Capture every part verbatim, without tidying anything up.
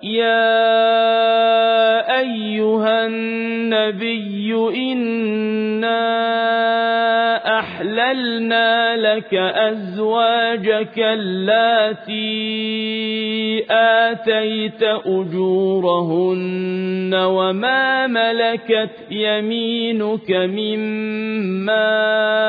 يا أيها النبي إنا أحللنا لك أزواجك اللاتي آتيت أجورهن وما ملكت يمينك مما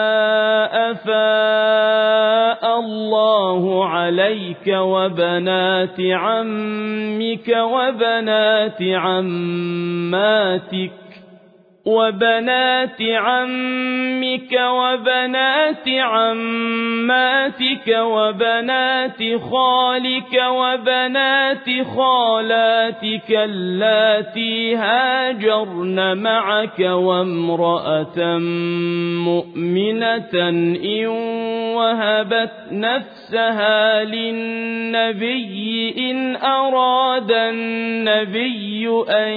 أفاء الله عليك وبنات عمك وبنات عماتك وبنات عمك وبنات عماتك وبنات خالك وبنات خالاتك اللاتي هاجرن معك وامرأة مؤمنة إن وهبت نفسها للنبي إن أراد النبي أن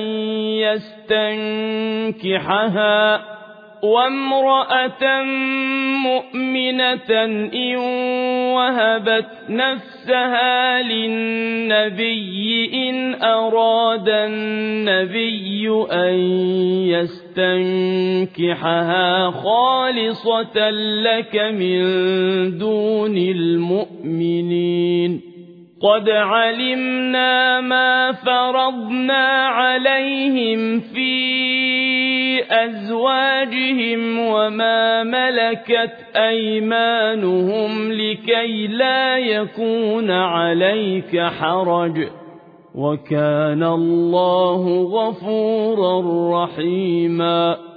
يستنكحها وامرأة مؤمنة إن وهبت نفسها للنبي إن أراد النبي أن يستنكحها خالصة لك من دون المؤمنين قد علمنا ما فرضنا عليهم في أزواجهم وما ملكت أيمانهم لكي لا يكون عليك حرج وكان الله غفورا رحيما